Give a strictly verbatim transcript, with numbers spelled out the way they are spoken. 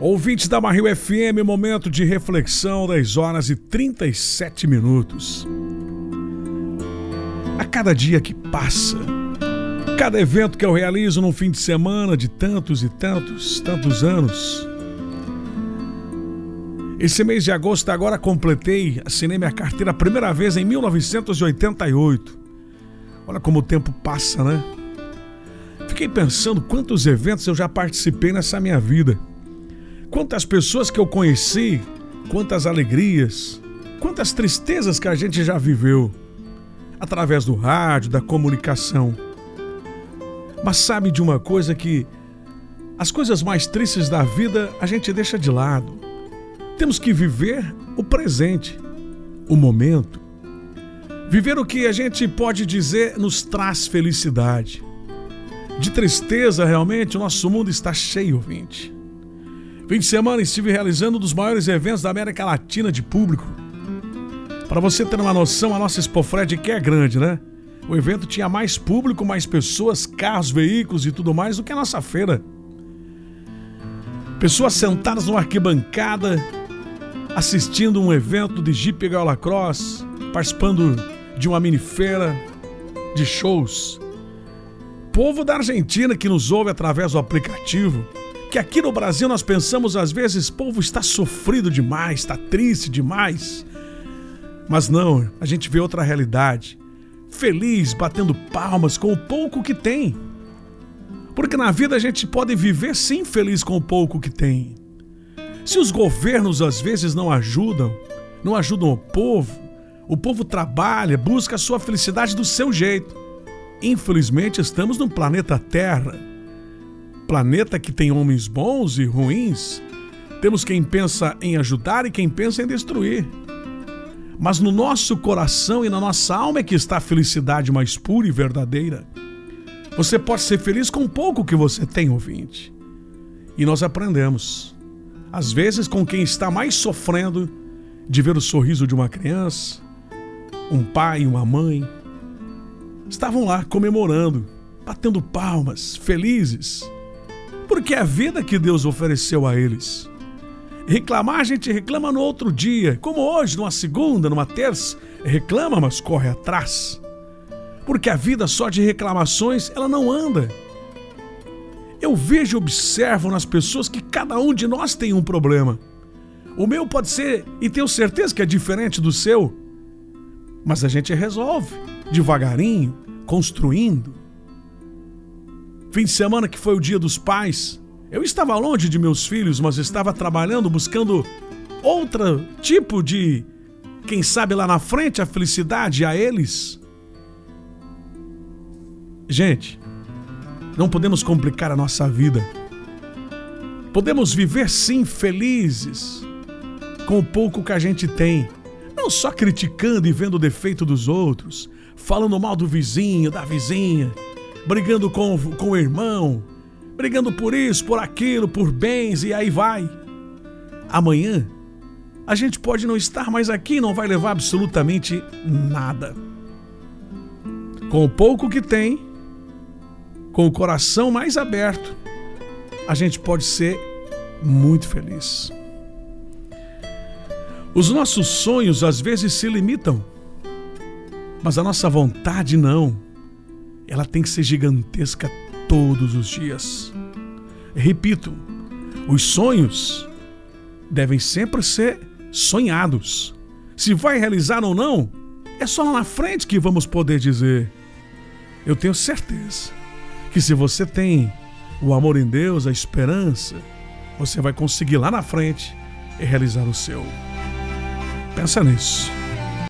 Ouvintes da Barril F M, momento de reflexão, dez horas e trinta e sete minutos. A cada dia que passa, cada evento que eu realizo num fim de semana de tantos e tantos, tantos anos. Esse mês de agosto agora completei, assinei minha carteira a primeira vez em mil novecentos e oitenta e oito. Olha como o tempo passa, né? Fiquei pensando quantos eventos eu já participei nessa minha vida. Quantas pessoas que eu conheci, quantas alegrias, quantas tristezas que a gente já viveu, através do rádio, da comunicação. Mas sabe de uma coisa que as coisas mais tristes da vida a gente deixa de lado. Temos que viver o presente, o momento. Viver o que a gente pode dizer nos traz felicidade. De tristeza, realmente, o nosso mundo está cheio, ouvinte. Fim de semana estive realizando um dos maiores eventos da América Latina de público. Para você ter uma noção, a nossa Expofred que é grande, né? O evento tinha mais público, mais pessoas, carros, veículos e tudo mais do que a nossa feira. Pessoas sentadas numa arquibancada, assistindo um evento de Jeep Gaiola Cross, participando de uma mini feira de shows. Povo da Argentina que nos ouve através do aplicativo, que aqui no Brasil nós pensamos às vezes, povo está sofrido demais, está triste demais. Mas não, a gente vê outra realidade. Feliz, batendo palmas com o pouco que tem. Porque na vida a gente pode viver sim feliz com o pouco que tem. Se os governos às vezes não ajudam, não ajudam o povo, o povo trabalha, busca a sua felicidade do seu jeito. Infelizmente estamos no planeta Terra. Planeta que tem homens bons e ruins. Temos quem pensa em ajudar e quem pensa em destruir. Mas no nosso coração e na nossa alma é que está a felicidade mais pura e verdadeira. Você pode ser feliz com pouco que você tem, ouvinte. E nós aprendemos, às vezes, com quem está mais sofrendo de ver o sorriso de uma criança, um pai e uma mãe. Estavam lá comemorando, batendo palmas, felizes, porque é a vida que Deus ofereceu a eles. Reclamar, a gente reclama no outro dia, como hoje, numa segunda, numa terça, reclama, mas corre atrás. Porque a vida só de reclamações, ela não anda. Eu vejo e observo nas pessoas que cada um de nós tem um problema. O meu pode ser, e tenho certeza que é diferente do seu, mas a gente resolve, devagarinho, construindo. Fim de semana que foi o Dia dos Pais, eu estava longe de meus filhos, mas estava trabalhando, buscando outro tipo de, quem sabe lá na frente, a felicidade a eles. Gente, não podemos complicar a nossa vida. Podemos viver sim felizes com o pouco que a gente tem. Não só criticando e vendo o defeito dos outros, falando mal do vizinho, da vizinha, brigando com, com o irmão, brigando por isso, por aquilo, por bens e aí vai. Amanhã, a gente pode não estar mais aqui, não vai levar absolutamente nada. Com o pouco que tem, com o coração mais aberto, a gente pode ser muito feliz. Os nossos sonhos às vezes se limitam, mas a nossa vontade não. Ela tem que ser gigantesca todos os dias. Repito, os sonhos devem sempre ser sonhados. Se vai realizar ou não, é só lá na frente que vamos poder dizer. Eu tenho certeza que se você tem o amor em Deus, a esperança, você vai conseguir lá na frente realizar o seu. Pensa nisso.